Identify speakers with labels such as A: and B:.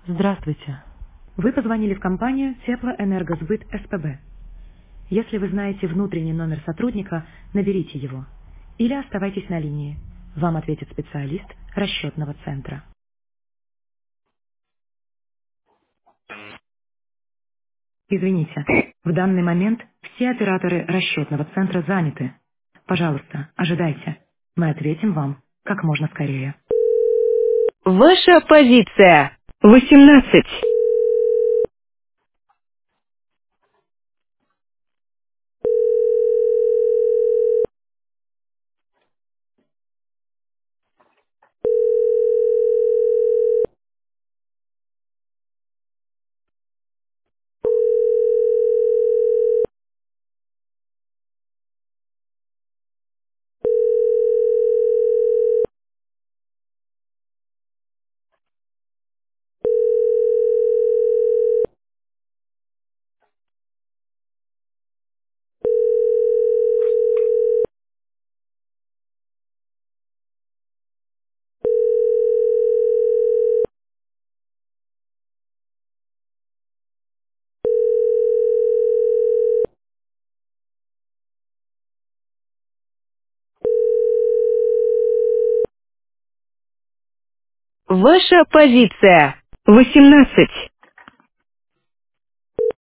A: Здравствуйте. Вы позвонили в компанию Теплоэнергосбыт СПБ. Если вы знаете внутренний номер сотрудника, наберите его. Или оставайтесь на линии. Вам ответит специалист расчетного центра. Извините, в данный момент все операторы расчетного центра заняты. Пожалуйста, ожидайте. Мы ответим вам как можно скорее. Ваша позиция 18. Ваша позиция 18.